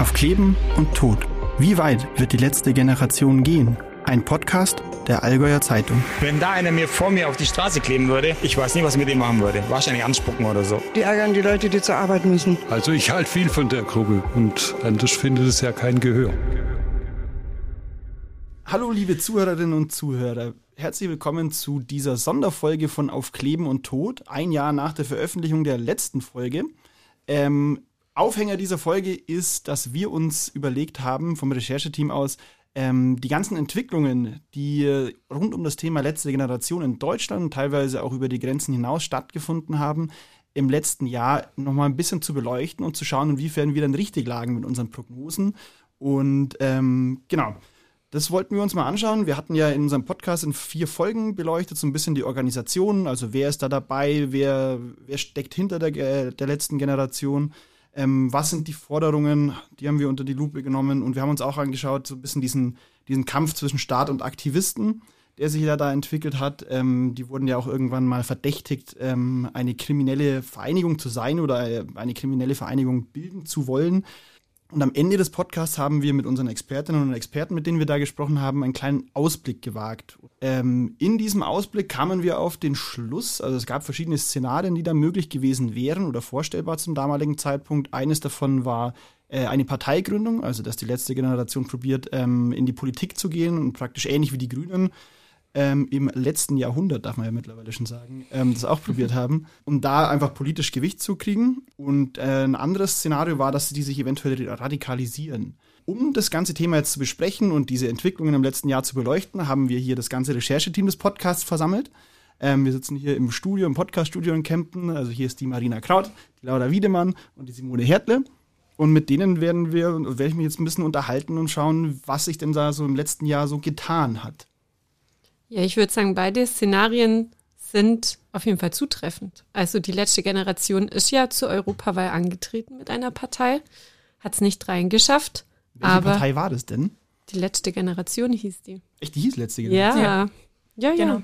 Auf Kleben und Tod. Wie weit wird die letzte Generation gehen? Ein Podcast der Allgäuer Zeitung. Wenn da einer mir vor mir auf die Straße kleben würde, ich weiß nicht, was ich mit ihm machen würde. Wahrscheinlich anspucken oder so. Die ärgern die Leute, die zur Arbeit müssen. Also ich halte viel von der Gruppe und anders findet es ja kein Gehör. Hallo liebe Zuhörerinnen und Zuhörer. Herzlich willkommen zu dieser Sonderfolge von Auf Kleben und Tod, ein Jahr nach der Veröffentlichung der letzten Folge. Aufhänger dieser Folge ist, dass wir uns überlegt haben, vom Rechercheteam aus, die ganzen Entwicklungen, die rund um das Thema letzte Generation in Deutschland und teilweise auch über die Grenzen hinaus stattgefunden haben, im letzten Jahr nochmal ein bisschen zu beleuchten und zu schauen, inwiefern wir dann richtig lagen mit unseren Prognosen. Und genau, das wollten wir uns mal anschauen. Wir hatten ja in unserem Podcast in 4 Folgen beleuchtet, so ein bisschen die Organisation, also wer ist da dabei, wer steckt hinter der letzten Generation. Was sind die Forderungen, die haben wir unter die Lupe genommen und wir haben uns auch angeschaut, so ein bisschen diesen Kampf zwischen Staat und Aktivisten, der sich ja da entwickelt hat. Die wurden ja auch irgendwann mal verdächtigt, eine kriminelle Vereinigung zu sein oder eine kriminelle Vereinigung bilden zu wollen. Und am Ende des Podcasts haben wir mit unseren Expertinnen und Experten, mit denen wir da gesprochen haben, einen kleinen Ausblick gewagt. In diesem Ausblick kamen wir auf den Schluss, also es gab verschiedene Szenarien, die da möglich gewesen wären oder vorstellbar zum damaligen Zeitpunkt. Eines davon war eine Parteigründung, also dass die letzte Generation probiert, in die Politik zu gehen und praktisch ähnlich wie die Grünen im letzten Jahrhundert, darf man ja mittlerweile schon sagen, das auch probiert haben, um da einfach politisch Gewicht zu kriegen. Und ein anderes Szenario war, dass die sich eventuell radikalisieren. Um das ganze Thema jetzt zu besprechen und diese Entwicklungen im letzten Jahr zu beleuchten, haben wir hier das ganze Rechercheteam des Podcasts versammelt. Wir sitzen hier im Studio, im Podcaststudio in Kempten. Also hier ist die Marina Kraut, die Laura Wiedemann und die Simone Hertle. Und mit denen werde ich mich jetzt ein bisschen unterhalten und schauen, was sich denn da so im letzten Jahr so getan hat. Ja, ich würde sagen, beide Szenarien sind auf jeden Fall zutreffend. Also die letzte Generation ist ja zur Europawahl angetreten mit einer Partei, hat es nicht reingeschafft. Welche Partei war das denn? Die letzte Generation hieß die. Echt, die hieß letzte Generation? Ja. Genau.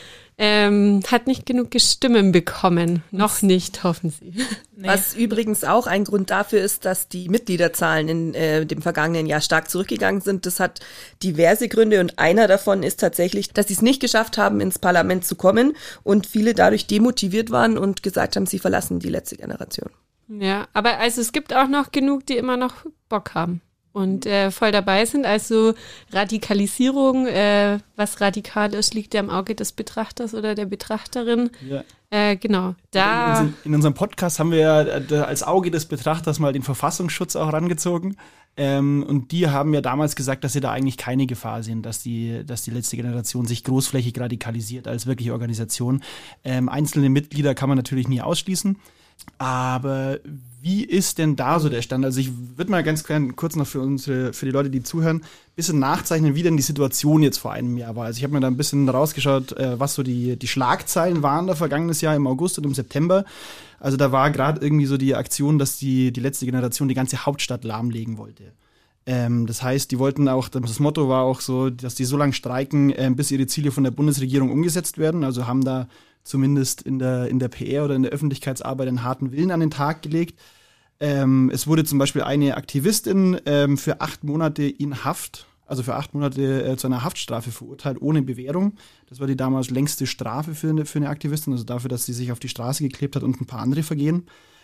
Hat nicht genug Stimmen bekommen. Noch nicht, hoffen sie. Nee. Was übrigens auch ein Grund dafür ist, dass die Mitgliederzahlen in dem vergangenen Jahr stark zurückgegangen sind. Das hat diverse Gründe und einer davon ist tatsächlich, dass sie es nicht geschafft haben, ins Parlament zu kommen und viele dadurch demotiviert waren und gesagt haben, sie verlassen die letzte Generation. Ja, aber also es gibt auch noch genug, die immer noch Bock haben. Und voll dabei sind. Also Radikalisierung, was radikal ist, liegt ja im Auge des Betrachters oder der Betrachterin. Ja. Genau. Da in unserem Podcast haben wir ja als Auge des Betrachters mal den Verfassungsschutz auch rangezogen. Und die haben ja damals gesagt, dass sie da eigentlich keine Gefahr sehen, dass die letzte Generation sich großflächig radikalisiert als wirkliche Organisation. Einzelne Mitglieder kann man natürlich nie ausschließen. Aber wie ist denn da so der Stand? Also ich würde mal ganz kurz noch für die Leute, die zuhören, ein bisschen nachzeichnen, wie denn die Situation jetzt vor einem Jahr war. Also ich habe mir da ein bisschen rausgeschaut, was so die Schlagzeilen waren da vergangenes Jahr im August und im September. Also da war gerade irgendwie so die Aktion, dass die letzte Generation die ganze Hauptstadt lahmlegen wollte. Das heißt, die wollten auch, das Motto war auch so, dass die so lange streiken, bis ihre Ziele von der Bundesregierung umgesetzt werden. Also haben da zumindest in der PR oder in der Öffentlichkeitsarbeit einen harten Willen an den Tag gelegt. Es wurde zum Beispiel eine Aktivistin für 8 Monate in Haft, also für 8 Monate zu einer Haftstrafe verurteilt, ohne Bewährung. Das war die damals längste Strafe für eine Aktivistin, also dafür, dass sie sich auf die Straße geklebt hat und ein paar andere Vergehen.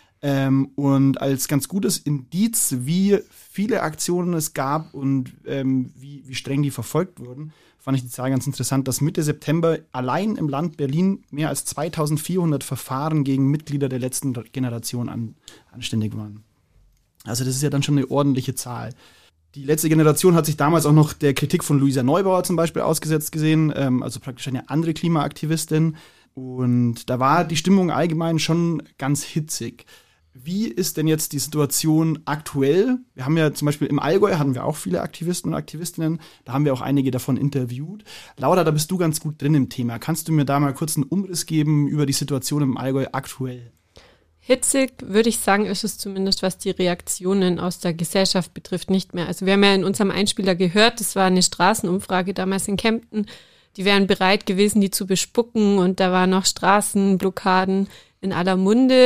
Und als ganz gutes Indiz, wie viele Aktionen es gab und wie streng die verfolgt wurden, fand ich die Zahl ganz interessant, dass Mitte September allein im Land Berlin mehr als 2400 Verfahren gegen Mitglieder der letzten Generation anständig waren. Also das ist ja dann schon eine ordentliche Zahl. Die letzte Generation hat sich damals auch noch der Kritik von Luisa Neubauer zum Beispiel ausgesetzt gesehen, also praktisch eine andere Klimaaktivistin. Und da war die Stimmung allgemein schon ganz hitzig. Wie ist denn jetzt die Situation aktuell? Wir haben ja zum Beispiel im Allgäu hatten wir auch viele Aktivisten und Aktivistinnen. Da haben wir auch einige davon interviewt. Laura, da bist du ganz gut drin im Thema. Kannst du mir da mal kurz einen Umriss geben über die Situation im Allgäu aktuell? Hitzig, würde ich sagen, ist es zumindest, was die Reaktionen aus der Gesellschaft betrifft, nicht mehr. Also wir haben ja in unserem Einspieler gehört, das war eine Straßenumfrage damals in Kempten. Die wären bereit gewesen, die zu bespucken und da waren noch Straßenblockaden in aller Munde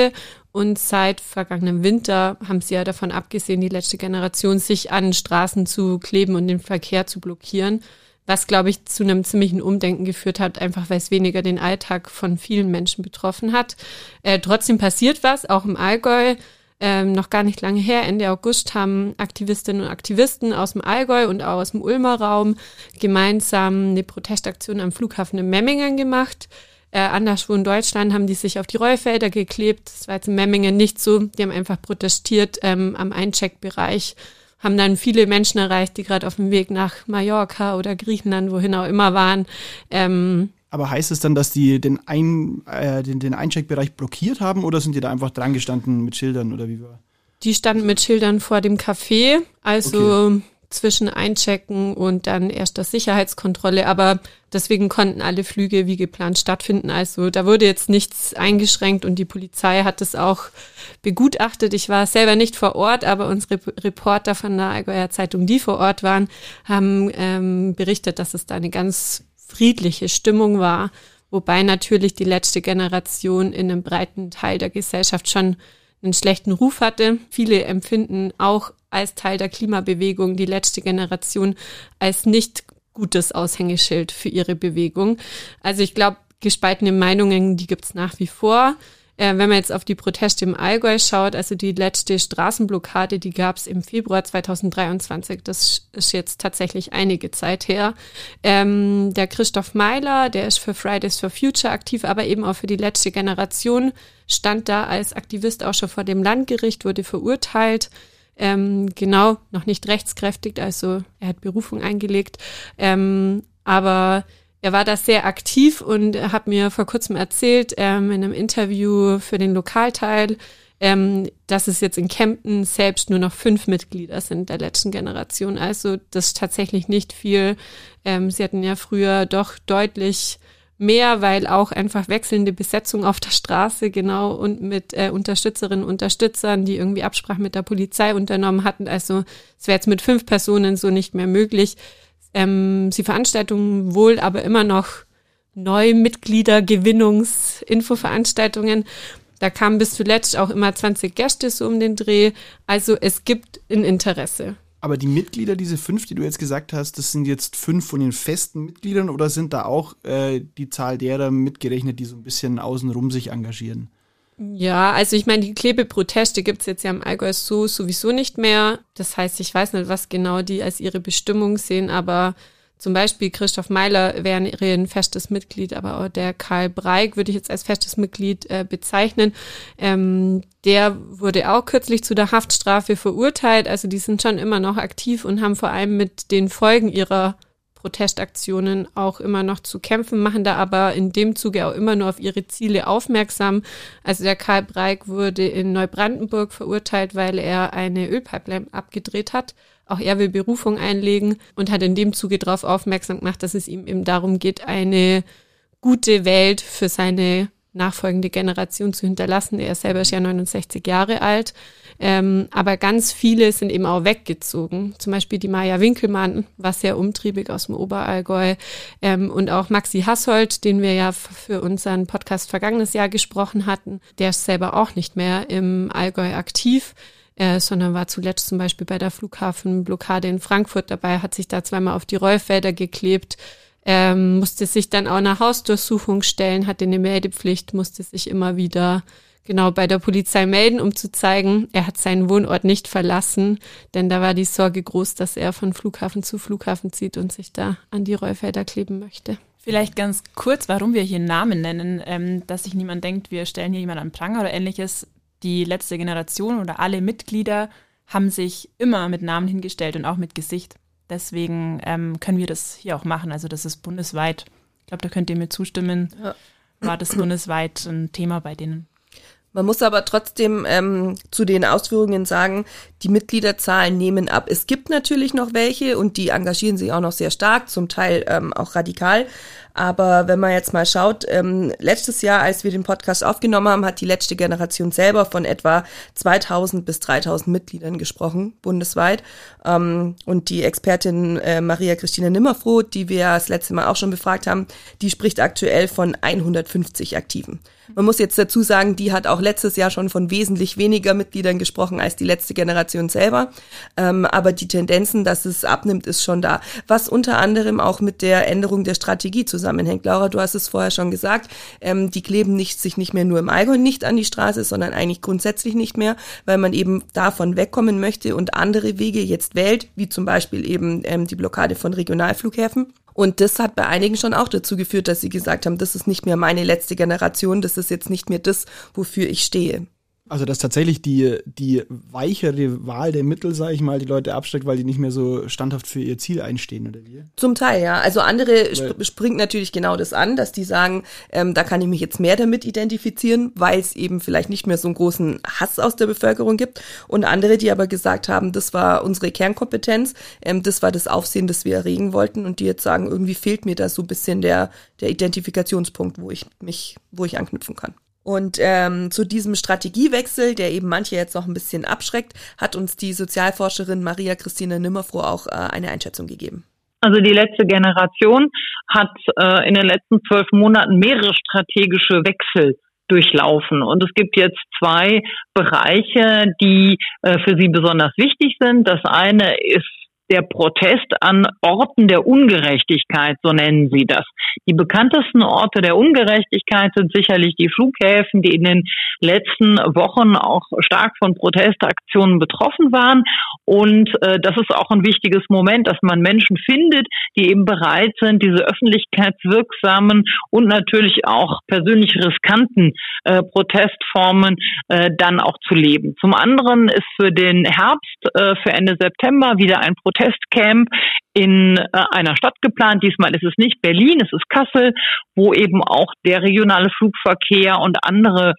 Und seit vergangenem Winter haben sie ja davon abgesehen, die letzte Generation, sich an Straßen zu kleben und den Verkehr zu blockieren. Was, glaube ich, zu einem ziemlichen Umdenken geführt hat, einfach weil es weniger den Alltag von vielen Menschen betroffen hat. Trotzdem passiert was, auch im Allgäu. Noch gar nicht lange her, Ende August, haben Aktivistinnen und Aktivisten aus dem Allgäu und auch aus dem Ulmer Raum gemeinsam eine Protestaktion am Flughafen in Memmingen gemacht. Anderswo in Deutschland haben die sich auf die Rollfelder geklebt. Das war jetzt in Memmingen nicht so. Die haben einfach protestiert am Eincheckbereich, haben dann viele Menschen erreicht, die gerade auf dem Weg nach Mallorca oder Griechenland, wohin auch immer waren. Aber heißt es dann, dass die den Eincheckbereich blockiert haben oder sind die da einfach dran gestanden mit Schildern oder wie war? Die standen mit Schildern vor dem Café, also zwischen Einchecken und dann erster Sicherheitskontrolle, aber deswegen konnten alle Flüge wie geplant stattfinden. Also da wurde jetzt nichts eingeschränkt und die Polizei hat es auch begutachtet. Ich war selber nicht vor Ort, aber unsere Reporter von der Allgäuer Zeitung, die vor Ort waren, haben berichtet, dass es da eine ganz friedliche Stimmung war, wobei natürlich die letzte Generation in einem breiten Teil der Gesellschaft schon einen schlechten Ruf hatte. Viele empfinden auch als Teil der Klimabewegung die letzte Generation als nicht gutes Aushängeschild für ihre Bewegung. Also ich glaube, gespaltene Meinungen, die gibt's nach wie vor. Wenn man jetzt auf die Proteste im Allgäu schaut, also die letzte Straßenblockade, die gab's im Februar 2023. Das ist jetzt tatsächlich einige Zeit her. Der Christoph Meiler, der ist für Fridays for Future aktiv, aber eben auch für die letzte Generation, stand da als Aktivist auch schon vor dem Landgericht, wurde verurteilt. Noch nicht rechtskräftig, also er hat Berufung eingelegt, aber er war da sehr aktiv und hat mir vor kurzem erzählt, in einem Interview für den Lokalteil, dass es jetzt in Kempten selbst nur noch 5 Mitglieder sind der letzten Generation. Also das ist tatsächlich nicht viel. Sie hatten ja früher doch deutlich mehr, weil auch einfach wechselnde Besetzung auf der Straße, genau, und mit Unterstützerinnen und Unterstützern, die irgendwie Absprachen mit der Polizei unternommen hatten. Also es wäre jetzt mit 5 Personen so nicht mehr möglich. Sie veranstalten wohl aber immer noch Neumitgliedergewinnungsinfoveranstaltungen. Da kamen bis zuletzt auch immer 20 Gäste so um den Dreh. Also es gibt ein Interesse. Aber die Mitglieder, diese 5, die du jetzt gesagt hast, das sind jetzt 5 von den festen Mitgliedern oder sind da auch die Zahl derer mitgerechnet, die so ein bisschen außenrum sich engagieren? Ja, also ich meine, die Klebeproteste gibt's jetzt ja im Allgäu sowieso nicht mehr. Das heißt, ich weiß nicht, was genau die als ihre Bestimmung sehen, aber zum Beispiel Christoph Meiler wäre ein festes Mitglied, aber auch der Karl Breig würde ich jetzt als festes Mitglied bezeichnen. Der wurde auch kürzlich zu der Haftstrafe verurteilt. Also die sind schon immer noch aktiv und haben vor allem mit den Folgen ihrer Protestaktionen auch immer noch zu kämpfen, machen da aber in dem Zuge auch immer nur auf ihre Ziele aufmerksam. Also der Karl Breig wurde in Neubrandenburg verurteilt, weil er eine Ölpipeline abgedreht hat. Auch er will Berufung einlegen und hat in dem Zuge darauf aufmerksam gemacht, dass es ihm eben darum geht, eine gute Welt für seine nachfolgende Generation zu hinterlassen. Er selber ist ja 69 Jahre alt. Aber ganz viele sind eben auch weggezogen. Zum Beispiel die Maja Winkelmann war sehr umtriebig aus dem Oberallgäu. Und auch Maxi Hassold, den wir ja für unseren Podcast vergangenes Jahr gesprochen hatten, der ist selber auch nicht mehr im Allgäu aktiv, sondern war zuletzt zum Beispiel bei der Flughafenblockade in Frankfurt dabei, hat sich da zweimal auf die Rollfelder geklebt, musste sich dann auch einer Hausdurchsuchung stellen, hatte eine Meldepflicht, musste sich immer wieder bei der Polizei melden, um zu zeigen, er hat seinen Wohnort nicht verlassen, denn da war die Sorge groß, dass er von Flughafen zu Flughafen zieht und sich da an die Rollfelder kleben möchte. Vielleicht ganz kurz, warum wir hier Namen nennen, dass sich niemand denkt, wir stellen hier jemanden an Pranger oder ähnliches. Die letzte Generation oder alle Mitglieder haben sich immer mit Namen hingestellt und auch mit Gesicht. Deswegen können wir das hier auch machen. Also das ist bundesweit, ich glaube, da könnt ihr mir zustimmen, war das bundesweit ein Thema bei denen. Man muss aber trotzdem zu den Ausführungen sagen, Die Mitgliederzahlen nehmen ab. Es gibt natürlich noch welche und die engagieren sich auch noch sehr stark, zum Teil auch radikal. Aber wenn man jetzt mal schaut, letztes Jahr, als wir den Podcast aufgenommen haben, hat die letzte Generation selber von etwa 2000 bis 3000 Mitgliedern gesprochen, bundesweit. Und die Expertin Maria Christina Nimmerfroh, die wir das letzte Mal auch schon befragt haben, die spricht aktuell von 150 Aktiven. Man muss jetzt dazu sagen, die hat auch letztes Jahr schon von wesentlich weniger Mitgliedern gesprochen als die letzte Generation selber. Aber die Tendenzen, dass es abnimmt, ist schon da. Was unter anderem auch mit der Änderung der Strategie zusammenhängt. Laura, du hast es vorher schon gesagt, die kleben sich nicht mehr nur im Allgäu nicht an die Straße, sondern eigentlich grundsätzlich nicht mehr, weil man eben davon wegkommen möchte und andere Wege jetzt wählt, wie zum Beispiel eben die Blockade von Regionalflughäfen. Und das hat bei einigen schon auch dazu geführt, dass sie gesagt haben, das ist nicht mehr meine letzte Generation, das ist jetzt nicht mehr das, wofür ich stehe. Also dass tatsächlich die weichere Wahl der Mittel, sage ich mal, die Leute abschreckt, weil die nicht mehr so standhaft für ihr Ziel einstehen, oder wie? Zum Teil, ja. Also andere springt natürlich genau das an, dass die sagen, da kann ich mich jetzt mehr damit identifizieren, weil es eben vielleicht nicht mehr so einen großen Hass aus der Bevölkerung gibt. Und andere, die aber gesagt haben, das war unsere Kernkompetenz, das war das Aufsehen, das wir erregen wollten, und die jetzt sagen, irgendwie fehlt mir da so ein bisschen der Identifikationspunkt, wo ich anknüpfen kann. Und zu diesem Strategiewechsel, der eben manche jetzt noch ein bisschen abschreckt, hat uns die Sozialforscherin Maria Christina Nimmerfroh auch eine Einschätzung gegeben. Also die letzte Generation hat in den letzten 12 Monaten mehrere strategische Wechsel durchlaufen. Und es gibt jetzt 2 Bereiche, die für sie besonders wichtig sind. Das eine ist der Protest an Orten der Ungerechtigkeit, so nennen sie das. Die bekanntesten Orte der Ungerechtigkeit sind sicherlich die Flughäfen, die in den letzten Wochen auch stark von Protestaktionen betroffen waren. Und das ist auch ein wichtiges Moment, dass man Menschen findet, die eben bereit sind, diese öffentlichkeitswirksamen und natürlich auch persönlich riskanten Protestformen dann auch zu leben. Zum anderen ist für den Herbst, für Ende September, wieder ein Protestcamp in einer Stadt geplant. Diesmal ist es nicht Berlin, es ist Kassel, wo eben auch der regionale Flugverkehr und andere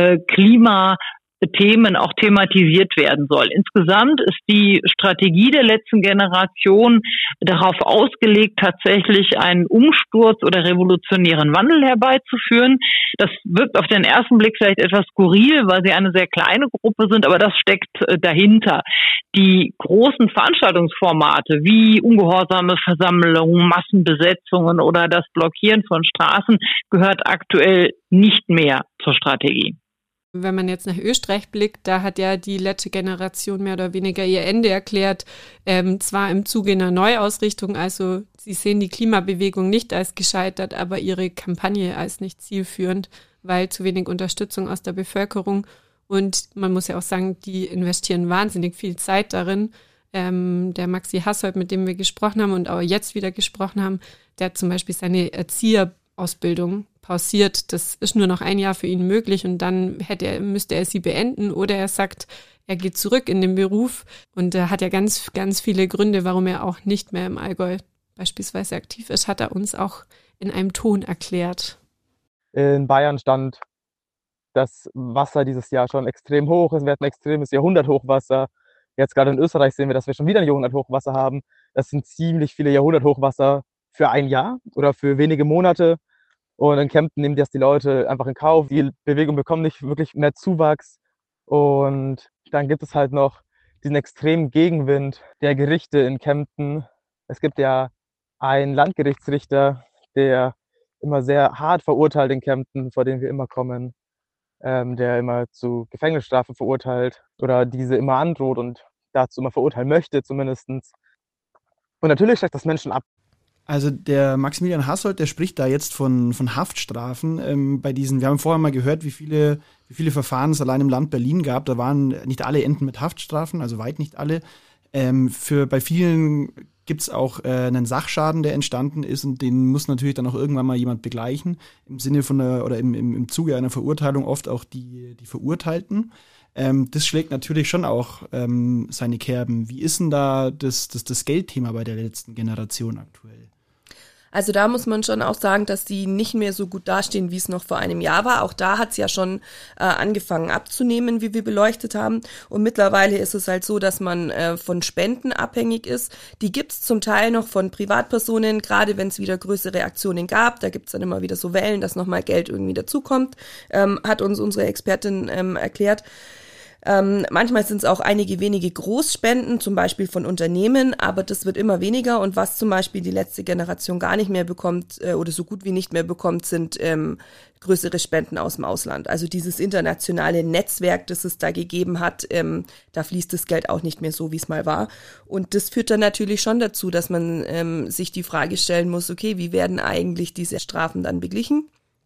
Klimathemen auch thematisiert werden soll. Insgesamt ist die Strategie der letzten Generation darauf ausgelegt, tatsächlich einen Umsturz oder revolutionären Wandel herbeizuführen. Das wirkt auf den ersten Blick vielleicht etwas skurril, weil sie eine sehr kleine Gruppe sind, aber das steckt dahinter. Die großen Veranstaltungsformate wie ungehorsame Versammlungen, Massenbesetzungen oder das Blockieren von Straßen gehört aktuell nicht mehr zur Strategie. Wenn man jetzt nach Österreich blickt, da hat ja die letzte Generation mehr oder weniger ihr Ende erklärt, zwar im Zuge einer Neuausrichtung, also sie sehen die Klimabewegung nicht als gescheitert, aber ihre Kampagne als nicht zielführend, weil zu wenig Unterstützung aus der Bevölkerung. Und man muss ja auch sagen, die investieren wahnsinnig viel Zeit darin. Der Maxi Hassold, mit dem wir gesprochen haben und auch jetzt wieder gesprochen haben, der hat zum Beispiel seine Erzieherausbildung pausiert. Das ist nur noch ein Jahr für ihn möglich und dann müsste er sie beenden, oder er sagt, er geht zurück in den Beruf, und er hat ja ganz, ganz viele Gründe, warum er auch nicht mehr im Allgäu beispielsweise aktiv ist, hat er uns auch in einem Ton erklärt. In Bayern stand das Wasser dieses Jahr schon extrem hoch. Wir hatten ein extremes Jahrhunderthochwasser. Jetzt gerade in Österreich sehen wir, dass wir schon wieder ein Jahrhunderthochwasser haben. Das sind ziemlich viele Jahrhunderthochwasser für ein Jahr oder für wenige Monate. Und in Kempten nehmen das die Leute einfach in Kauf. Die Bewegung bekommt nicht wirklich mehr Zuwachs. Und dann gibt es halt noch diesen extremen Gegenwind der Gerichte in Kempten. Es gibt ja einen Landgerichtsrichter, der immer sehr hart verurteilt in Kempten, vor dem wir immer kommen, der immer zu Gefängnisstrafen verurteilt oder diese immer androht und dazu immer verurteilen möchte zumindest. Und natürlich schreckt das Menschen ab. Also der Maximilian Hassold, der spricht da jetzt von Haftstrafen bei diesen. Wir haben vorher mal gehört, wie viele Verfahren es allein im Land Berlin gab. Da waren nicht alle enden mit Haftstrafen, also weit nicht alle. Bei vielen gibt es auch einen Sachschaden, der entstanden ist, und den muss natürlich dann auch irgendwann mal jemand begleichen. Im Sinne von im Zuge einer Verurteilung oft auch die Verurteilten. Das schlägt natürlich schon auch seine Kerben. Wie ist denn da das Geldthema bei der letzten Generation aktuell? Also da muss man schon auch sagen, dass die nicht mehr so gut dastehen, wie es noch vor einem Jahr war. Auch da hat es ja schon angefangen abzunehmen, wie wir beleuchtet haben. Und mittlerweile ist es halt so, dass man von Spenden abhängig ist. Die gibt es zum Teil noch von Privatpersonen, gerade wenn es wieder größere Aktionen gab. Da gibt es dann immer wieder so Wellen, dass nochmal Geld irgendwie dazukommt, hat uns unsere Expertin erklärt. Manchmal sind es auch einige wenige Großspenden, zum Beispiel von Unternehmen, aber das wird immer weniger und was zum Beispiel die letzte Generation gar nicht mehr bekommt oder so gut wie nicht mehr bekommt, sind größere Spenden aus dem Ausland. Also dieses internationale Netzwerk, das es da gegeben hat, da fließt das Geld auch nicht mehr so, wie es mal war. Und das führt dann natürlich schon dazu, dass man sich die Frage stellen muss, okay, wie werden eigentlich diese Strafen dann beglichen?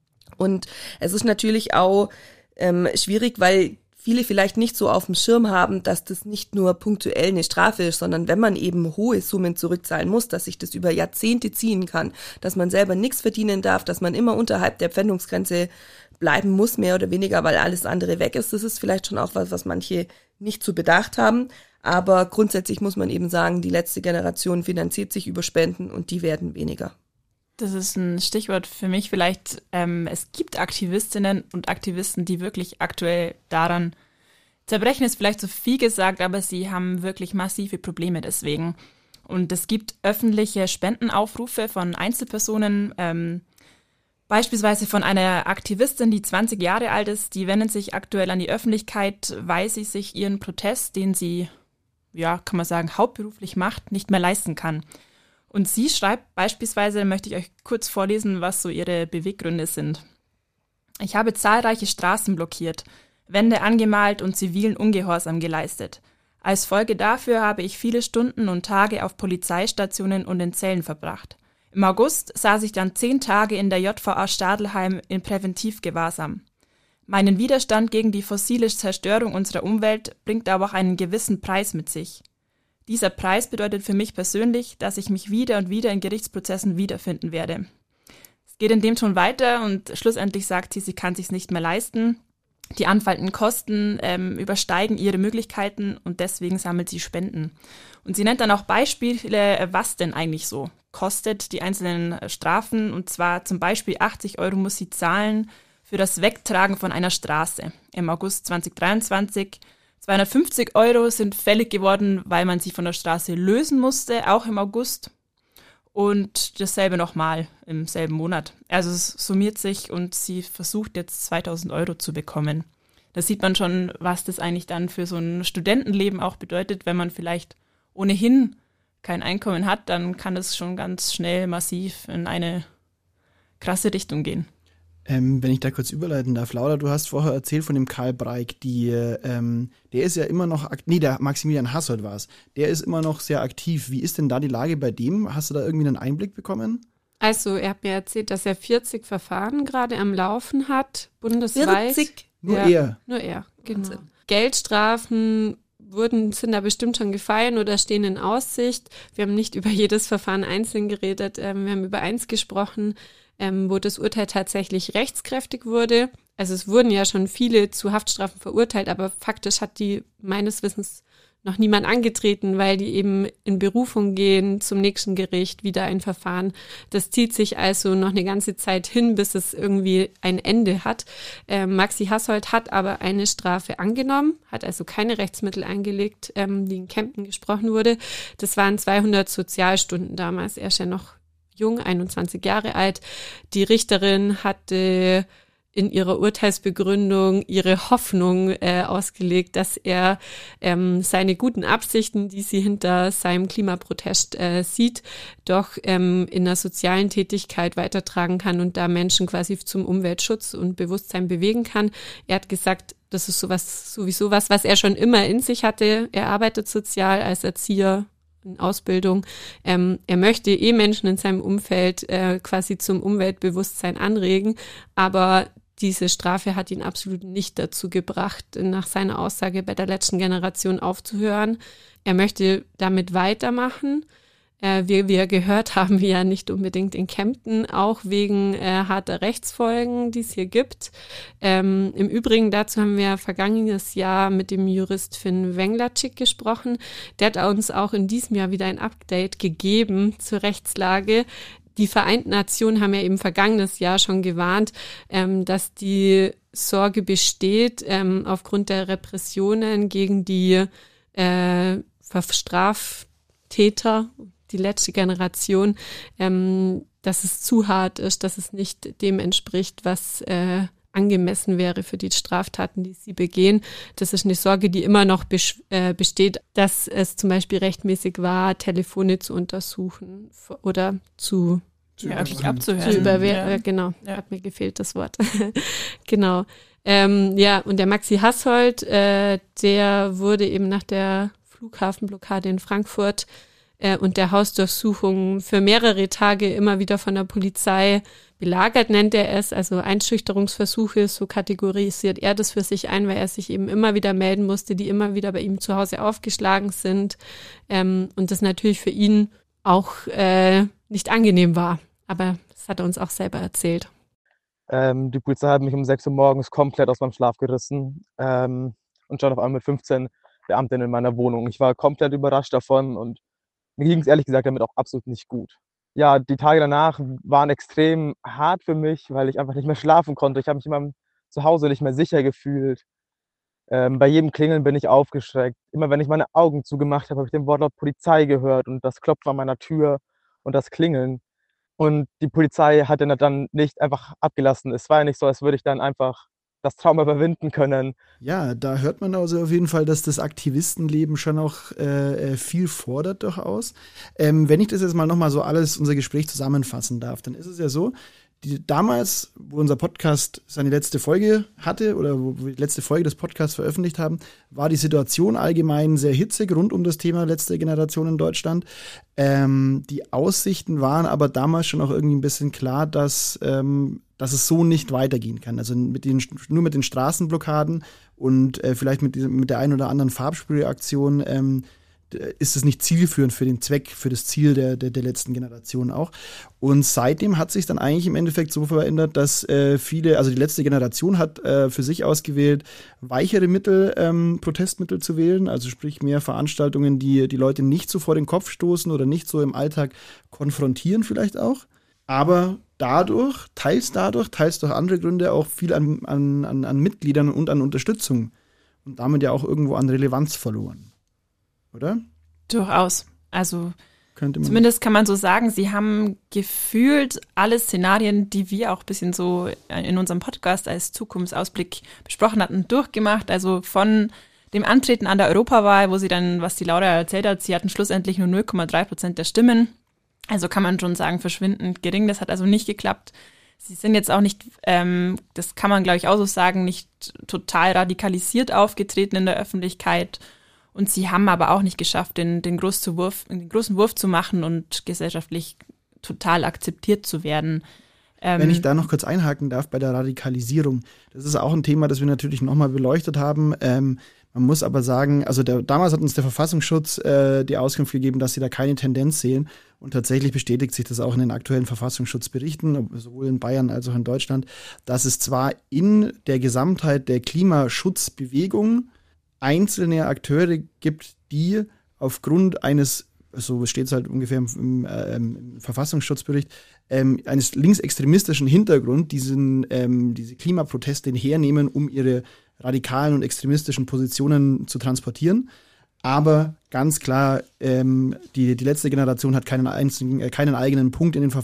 Und es ist natürlich auch schwierig, weil viele vielleicht nicht so auf dem Schirm haben, dass das nicht nur punktuell eine Strafe ist, sondern wenn man eben hohe Summen zurückzahlen muss, dass sich das über Jahrzehnte ziehen kann, dass man selber nichts verdienen darf, dass man immer unterhalb der Pfändungsgrenze bleiben muss, mehr oder weniger, weil alles andere weg ist. Das ist vielleicht schon auch was manche nicht so bedacht haben. Aber grundsätzlich muss man eben sagen, die letzte Generation finanziert sich über Spenden und die werden weniger. Das ist ein Stichwort für mich vielleicht. Es gibt Aktivistinnen und Aktivisten, die wirklich aktuell daran zerbrechen, ist vielleicht zu viel gesagt, aber sie haben wirklich massive Probleme deswegen. Und es gibt öffentliche Spendenaufrufe von Einzelpersonen, beispielsweise von einer Aktivistin, die 20 Jahre alt ist, die wendet sich aktuell an die Öffentlichkeit, weil sie sich ihren Protest, den sie, ja, kann man sagen, hauptberuflich macht, nicht mehr leisten kann. Und sie schreibt beispielsweise, möchte ich euch kurz vorlesen, was so ihre Beweggründe sind. Ich habe zahlreiche Straßen blockiert, Wände angemalt und zivilen Ungehorsam geleistet. Als Folge dafür habe ich viele Stunden und Tage auf Polizeistationen und in Zellen verbracht. Im August saß ich dann 10 Tage in der JVA Stadelheim in Präventivgewahrsam. Meinen Widerstand gegen die fossile Zerstörung unserer Umwelt bringt aber auch einen gewissen Preis mit sich. Dieser Preis bedeutet für mich persönlich, dass ich mich wieder und wieder in Gerichtsprozessen wiederfinden werde. Es geht in dem schon weiter und schlussendlich sagt sie kann sich's nicht mehr leisten. Die anfallenden Kosten übersteigen ihre Möglichkeiten und deswegen sammelt sie Spenden. Und sie nennt dann auch Beispiele, was denn eigentlich so kostet, die einzelnen Strafen. Und zwar zum Beispiel 80 € muss sie zahlen für das Wegtragen von einer Straße im August 2023. 250 € sind fällig geworden, weil man sie von der Straße lösen musste, auch im August. Und dasselbe nochmal im selben Monat. Also es summiert sich und sie versucht jetzt 2000 € zu bekommen. Da sieht man schon, was das eigentlich dann für so ein Studentenleben auch bedeutet. Wenn man vielleicht ohnehin kein Einkommen hat, dann kann es schon ganz schnell massiv in eine krasse Richtung gehen. Wenn ich da kurz überleiten darf, Laura, du hast vorher erzählt von dem Karl Breik, der ist ja immer noch, der Maximilian Hasselt war es, der ist immer noch sehr aktiv. Wie ist denn da die Lage bei dem? Hast du da irgendwie einen Einblick bekommen? Also, er hat mir erzählt, dass er 40 Verfahren gerade am Laufen hat, bundesweit. 40? Nur er? Nur er, genau. Geldstrafen sind da bestimmt schon gefallen oder stehen in Aussicht. Wir haben nicht über jedes Verfahren einzeln geredet, wir haben über eins gesprochen, wo das Urteil tatsächlich rechtskräftig wurde. Also es wurden ja schon viele zu Haftstrafen verurteilt, aber faktisch hat die meines Wissens noch niemand angetreten, weil die eben in Berufung gehen zum nächsten Gericht, wieder ein Verfahren. Das zieht sich also noch eine ganze Zeit hin, bis es irgendwie ein Ende hat. Maxi Hasselt hat aber eine Strafe angenommen, hat also keine Rechtsmittel eingelegt, die in Kempten gesprochen wurde. Das waren 200 Sozialstunden damals. Er ist ja noch jung, 21 Jahre alt. Die Richterin hatte in ihrer Urteilsbegründung ihre Hoffnung ausgelegt, dass er seine guten Absichten, die sie hinter seinem Klimaprotest sieht, doch in einer sozialen Tätigkeit weitertragen kann und da Menschen quasi zum Umweltschutz und Bewusstsein bewegen kann. Er hat gesagt, das ist sowieso was er schon immer in sich hatte. Er arbeitet sozial als Erzieher in Ausbildung. Er möchte Menschen in seinem Umfeld quasi zum Umweltbewusstsein anregen, aber diese Strafe hat ihn absolut nicht dazu gebracht, nach seiner Aussage bei der letzten Generation aufzuhören. Er möchte damit weitermachen. Wie wir gehört haben, wir ja nicht unbedingt in Kempten, auch wegen harter Rechtsfolgen, die es hier gibt. Im Übrigen dazu haben wir vergangenes Jahr mit dem Jurist Finn Wenglerczyk gesprochen. Der hat uns auch in diesem Jahr wieder ein Update gegeben zur Rechtslage. die Vereinten Nationen haben ja eben vergangenes Jahr schon gewarnt, dass die Sorge besteht, aufgrund der Repressionen gegen die Straftäter, die letzte Generation, dass es zu hart ist, dass es nicht dem entspricht, was angemessen wäre für die Straftaten, die sie begehen. Das ist eine Sorge, die immer noch besteht, dass es zum Beispiel rechtmäßig war, Telefone zu untersuchen oder zu abzuhören. Genau, hat mir gefehlt das Wort. Genau. Und der Maxi Hasselt, der wurde eben nach der Flughafenblockade in Frankfurt und der Hausdurchsuchung für mehrere Tage immer wieder von der Polizei belagert, nennt er es, also Einschüchterungsversuche, so kategorisiert er das für sich ein, weil er sich eben immer wieder melden musste, die immer wieder bei ihm zu Hause aufgeschlagen sind und das natürlich für ihn auch nicht angenehm war, aber das hat er uns auch selber erzählt. Die Polizei hat mich um 6 Uhr morgens komplett aus meinem Schlaf gerissen und schon auf einmal mit 15 Beamtinnen in meiner Wohnung. Ich war komplett überrascht davon und mir ging es ehrlich gesagt damit auch absolut nicht gut. Ja, die Tage danach waren extrem hart für mich, weil ich einfach nicht mehr schlafen konnte. Ich habe mich in meinem Zuhause nicht mehr sicher gefühlt. Bei jedem Klingeln bin ich aufgeschreckt. Immer wenn ich meine Augen zugemacht habe, habe ich den Wortlaut Polizei gehört und das Klopfen an meiner Tür und das Klingeln. Und die Polizei hat dann nicht einfach abgelassen. Es war ja nicht so, als würde ich dann einfach das Trauma überwinden können. Ja, da hört man also auf jeden Fall, dass das Aktivistenleben schon auch viel fordert durchaus. Wenn ich das jetzt mal nochmal so alles, unser Gespräch zusammenfassen darf, dann ist es ja so, damals, wo unser Podcast seine letzte Folge hatte oder wo wir die letzte Folge des Podcasts veröffentlicht haben, war die Situation allgemein sehr hitzig rund um das Thema letzte Generation in Deutschland. Die Aussichten waren aber damals schon auch irgendwie ein bisschen klar, dass es so nicht weitergehen kann. Also nur mit den Straßenblockaden und vielleicht mit der einen oder anderen Farbsprühaktion ist es nicht zielführend für den Zweck, für das Ziel der letzten Generation auch. Und seitdem hat sich dann eigentlich im Endeffekt so verändert, dass die letzte Generation hat für sich ausgewählt, weichere Mittel, Protestmittel zu wählen, also sprich mehr Veranstaltungen, die Leute nicht so vor den Kopf stoßen oder nicht so im Alltag konfrontieren vielleicht auch. Aber teils durch andere Gründe auch viel an Mitgliedern und an Unterstützung und damit ja auch irgendwo an Relevanz verloren. Oder? Durchaus. Also zumindest kann man so sagen, sie haben gefühlt alle Szenarien, die wir auch ein bisschen so in unserem Podcast als Zukunftsausblick besprochen hatten, durchgemacht. Also von dem Antreten an der Europawahl, wo sie dann, was die Laura erzählt hat, sie hatten schlussendlich nur 0,3% der Stimmen. Also kann man schon sagen, verschwindend gering. Das hat also nicht geklappt. Sie sind jetzt auch nicht, das kann man glaube ich auch so sagen, nicht total radikalisiert aufgetreten in der Öffentlichkeit. Und sie haben aber auch nicht geschafft, den großen Wurf zu machen und gesellschaftlich total akzeptiert zu werden. Wenn ich da noch kurz einhaken darf bei der Radikalisierung. Das ist auch ein Thema, das wir natürlich nochmal beleuchtet haben. Man muss aber sagen, also damals hat uns der Verfassungsschutz die Auskunft gegeben, dass sie da keine Tendenz sehen. Und tatsächlich bestätigt sich das auch in den aktuellen Verfassungsschutzberichten, sowohl in Bayern als auch in Deutschland, dass es zwar in der Gesamtheit der Klimaschutzbewegung einzelne Akteure gibt, die aufgrund eines, so steht es halt ungefähr im Verfassungsschutzbericht, eines linksextremistischen Hintergrund diese Klimaproteste hernehmen, um ihre radikalen und extremistischen Positionen zu transportieren. Aber ganz klar, die letzte Generation hat keinen eigenen Punkt in den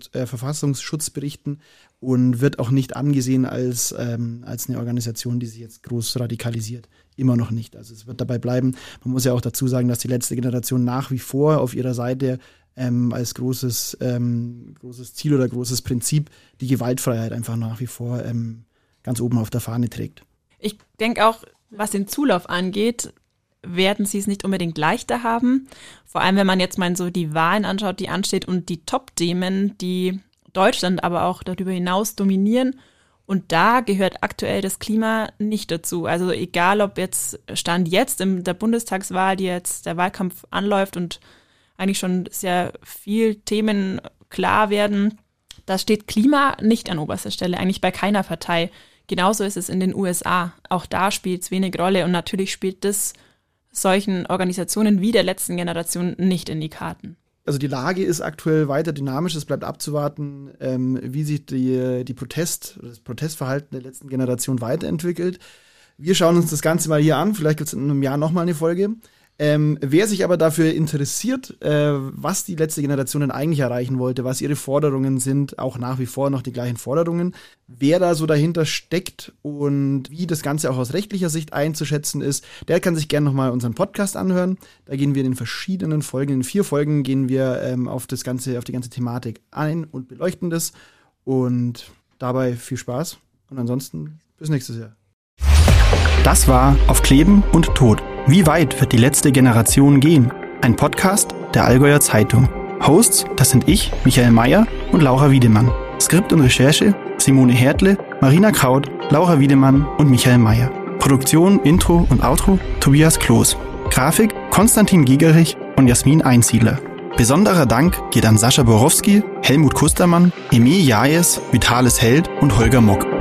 Verfassungsschutzberichten und wird auch nicht angesehen als eine Organisation, die sich jetzt groß radikalisiert. Immer noch nicht. Also es wird dabei bleiben. Man muss ja auch dazu sagen, dass die letzte Generation nach wie vor auf ihrer Seite als großes Ziel oder großes Prinzip die Gewaltfreiheit einfach nach wie vor ganz oben auf der Fahne trägt. Ich denke auch, was den Zulauf angeht, werden sie es nicht unbedingt leichter haben. Vor allem, wenn man jetzt mal so die Wahlen anschaut, die ansteht und die Top-Themen, die Deutschland aber auch darüber hinaus dominieren. Und da gehört aktuell das Klima nicht dazu. Also egal, ob Stand jetzt in der Bundestagswahl, die jetzt der Wahlkampf anläuft und eigentlich schon sehr viel Themen klar werden, da steht Klima nicht an oberster Stelle, eigentlich bei keiner Partei. Genauso ist es in den USA. Auch da spielt es wenig Rolle und natürlich spielt das solchen Organisationen wie der letzten Generation nicht in die Karten. Also die Lage ist aktuell weiter dynamisch. Es bleibt abzuwarten, wie sich das Protestverhalten der letzten Generation weiterentwickelt. Wir schauen uns das Ganze mal hier an. Vielleicht gibt es in einem Jahr nochmal eine Folge. Wer sich aber dafür interessiert, was die letzte Generation denn eigentlich erreichen wollte, was ihre Forderungen sind, auch nach wie vor noch die gleichen Forderungen, wer da so dahinter steckt und wie das Ganze auch aus rechtlicher Sicht einzuschätzen ist, der kann sich gerne nochmal unseren Podcast anhören. Da gehen wir in den verschiedenen Folgen, in 4 Folgen gehen wir auf die ganze Thematik ein und beleuchten das. Und dabei viel Spaß und ansonsten bis nächstes Jahr. Das war Auf Kleben und Tod. Wie weit wird die letzte Generation gehen? Ein Podcast der Allgäuer Zeitung. Hosts, das sind ich, Michael Mayer und Laura Wiedemann. Skript und Recherche, Simone Hertle, Marina Kraut, Laura Wiedemann und Michael Mayer. Produktion, Intro und Outro, Tobias Kloß. Grafik, Konstantin Gigerich und Jasmin Einsiedler. Besonderer Dank geht an Sascha Borowski, Helmut Kustermann, Emil Jajes, Vitalis Held und Holger Mock.